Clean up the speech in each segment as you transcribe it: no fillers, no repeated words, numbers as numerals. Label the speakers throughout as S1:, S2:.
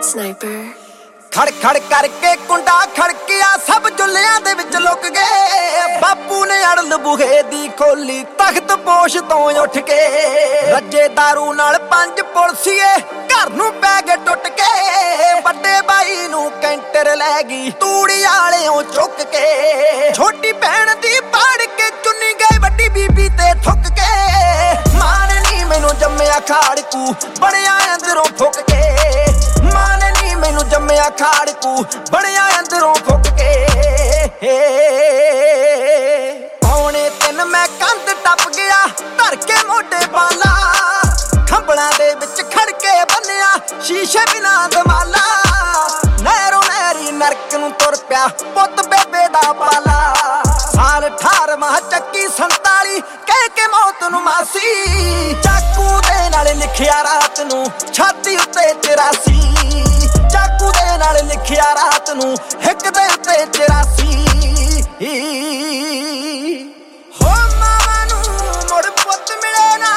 S1: Sniper
S2: ਖੜ ਖੜ ਕਰਕੇ ਕੁੰਡਾ ਖੜਕਿਆ ਸਭ ਜੁੱਲਿਆਂ ਦੇ ਵਿੱਚ ਲੁਕ ਗਏ। ਬਾਪੂ ਨੇ ਅੜਲ ਬੂਹੇ ਦੀ ਖੋਲੀ ਤਖਤ ਪੋਸ਼ ਤੋਂ ਉੱਠ ਕੇ। ਰੱਜੇ ਦਾਰੂ ਨਾਲ 5 ਪੁਲਸੀਏ ਘਰ ਨੂੰ ਪੈ ਗਏ ਟੁੱਟ ਕੇ। ਵੱਡੇ ਬਾਈ ਨੂੰ ਕੈਂਟਰ ਲੈ ਗਈ ਤੂੜੀ ਵਾਲਿਓਂ ਚੁੱਕ ਕੇ। ਛੋਟੀ ਭੈਣ ਦੀ ਪਾੜ ਕੇ ਚੁੰਨੀ ਗਈ ਵੱਡੀ ਬੀਬੀ ਤੇ ਥੁੱਕ ਕੇ। ਮਾਂ ਨੇ ਨੀ ਮੈਨੂੰ ਜੰਮਿਆ ਖਾੜਕੂ ਬਣਿਆ ਅੰਦਰੋਂ ਫੁੱਕ ਕੇ। ਮਾਂ ਨੇ ਨੀ ਮੈਨੂੰ ਜੰਮਿਆ ਖਾੜਕੂ ਬਣਿਆ ਅੰਦਰੋਂ ਫੁੱਕ ਕੇ। ਪੌਣੇ 3 ਮੈਂ ਕੰਧ ਟੱਪ ਗਿਆ ਧਰ ਕੇ ਮੋਢੇ ਬਾਲਾ। ਖੰਭਲਾਂ ਦੇ ਵਿੱਚ ਖੜ ਕੇ ਬੰਨਿਆ ਸ਼ੀਸ਼ੇ ਬਿਨਾ ਦਮਾਲਾ। ਨਹਿਰੋਂ ਨਹਿਰੀ ਨਰਕ ਨੂੰ ਤੁਰ ਪਿਆ ਪੁੱਤ ਬੇਬੇ ਦਾ ਪਾਲਾ। ਸਾਲ 18ਵਾਂ ਚੱਕੀ 47 ਕਹਿ ਕੇ ਮੌਤ ਨੂੰ ਮਾਸੀ। ਚਾਕੂ ਦੇ ਨਾਲ ਲਿਖਿਆ ਰਾਤ ਨੂੰ ਛਾਤੀ ਉੱਤੇ 84। ਚਾਕੂ ਦੇ ਨਾਲ ਲਿਖਿਆ ਰਾਤ ਨੂੰ ਹਿੱਕ ਦੇ ਉੱਤੇ 84। ਹੋ ਮਾਵਾਂ ਨੂੰ ਮੁੜ ਪੁੱਤ ਮਿਲੇ ਨਾ।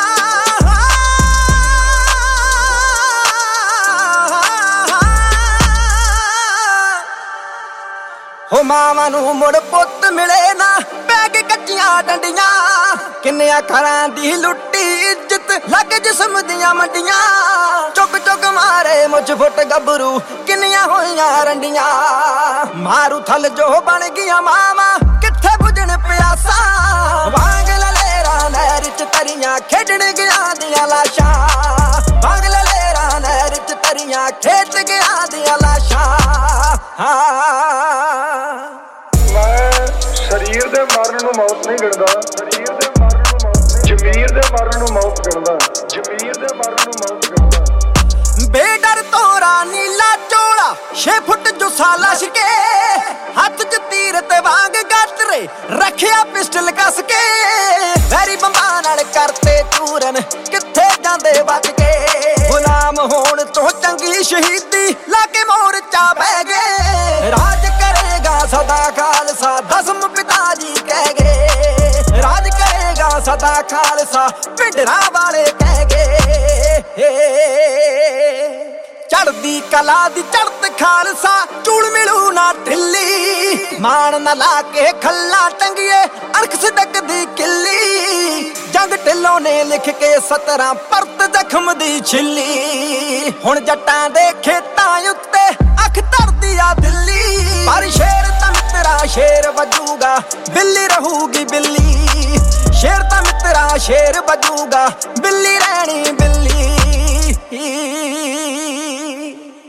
S2: ਹੋ ਮਾਵਾਂ ਨੂੰ ਮੁੜ ਪੁੱਤ ਮਿਲੇ ਨਾ। ਪੈ ਕੇ ਕੱਚੀਆਂ ਡੰਡੀਆਂ ਕਿੰਨਿਆਂ ਘਰਾਂ ਦੀ ਲੁੱਟੀ ਇੱਜ਼ਤ ਲੱਗ ਜਿਸਮ ਦੀਆਂ ਮੰਡੀਆਂ। ਚੁੱਕ ਚੁੱਕ ਮਾਰੇ ਮੁੱਛ ਫੁੱਟ ਗੱਭਰੂ ਕਿੰਨੀਆਂ ਹੋਈਆਂ ਰੰਡੀਆਂ। ਮਾਰੂ ਥਲ ਜੋ ਬਣ ਗਈਆਂ ਮਾਵਾਂ ਕਿੱਥੇ ਬੁਝਣ ਪਿਆਸਾ। ਵਾਂਗ ਲਲੇਰਾ ਨਹਿਰ ਚ ਤਰੀਆਂ ਖੇਡਣ ਗਿਆ ਦੀਆਂ ਲਾਸ਼ਾਂ। ਵਾਂਗ ਲਲੇਰਾ ਨਹਿਰ ਚ ਤਰੀਆਂ ਖੇਡ ਗਿਆ ਦੀਆਂ ਲਾਸ਼ਾਂ।
S3: ਸਰੀਰ ਦੇ ਮਰਨ ਨੂੰ ਮੌਤ ਨਹੀਂ ਗਿਣਦਾ। ਸਰੀਰ ਦੇ ਮਰਨ ਨੂੰ ਮੌਤ ਨਹੀਂ, ਜ਼ਮੀਰ ਦੇ ਮਰਨ ਨੂੰ ਮੌਤ ਗਿਣਦਾ। ਜ਼ਮੀਰ ਦੇ ਮਰਨ ਨੂੰ ਮੌਤ ਗਿਣਦਾ।
S2: ਬੇਡਰ ਤੋਰਾ ਨੀਲਾ ਚੋਲਾ 6 ਫੁੱਟ ਜੁੱਸਾ ਲਸ਼ ਕੇ। ਹੱਥ 'ਚ ਤੀਰ ਤੇ ਵਾਂਗ ਗਾਤਰੇ ਰੱਖਿਆ ਪਿਸਟਲ ਕੱਸ ਕੇ। ਵੈਰੀ ਬੰਬਾਂ ਨਾਲ ਕਰਤੇ ਚੂਰਨ ਕਿੱਥੇ ਜਾਂਦੇ ਬਚ ਕੇ। ਗੁਲਾਮ ਹੋਣ ਤੋਂ ਚੰਗੀ ਸ਼ਹੀਦੀ ਲਾ ਕੇ ਮੋਰਚਾ ਬਹਿ ਗਏ। ਰਾਜ ਕਰੇਗਾ ਸਦਾ ਖਾਲਸਾ ਦਸਮ ਪਿਤਾ ਜੀ ਕਹਿ ਗਏ। ਰਾਜ ਕਰੇਗਾ ਸਦਾ ਖਾਲਸਾ ਭਿੰਡਰਾਂ ਵਾਲੇ ਕਹਿ ਗਏ। ਚੜਦੀ ਕਲਾ ਦੀ ਚੜਤ ਖਾਲਸਾ ਚੂੜ ਮਿਲੂ ਨਾ ਢਿੱਲੀ। ਮਾਣ ਨਾ ਲਾ ਕੇ ਖੱਲਾ ਟੰਗੀਏ ਅਰਖ ਸਦਕ ਦੀ ਕਿੱਲੀ। ਜੰਗ ਢਿੱਲੋਂ ਨੇ ਲਿਖ ਕੇ 17 ਪਰਤ ਜ਼ਖਮ ਦੀ ਛਿੱਲੀ। ਹੁਣ ਜੱਟਾਂ ਦੇ ਖੇਤਾਂ ਉੱਤੇ ਅੱਖ ਧਰਦੀ ਆ ਦਿੱਲੀ। ਪਰ ਸ਼ੇਰ ਤਾਂ ਮਿੱਤਰਾ ਸ਼ੇਰ ਵਜੂਗਾ ਬਿੱਲੀ ਰਹੂਗੀ ਬਿੱਲੀ। ਸ਼ੇਰ ਤਾਂ ਮਿੱਤਰਾ ਸ਼ੇਰ ਵਜੂਗਾ ਬਿੱਲੀ ਰਹਿਣੀ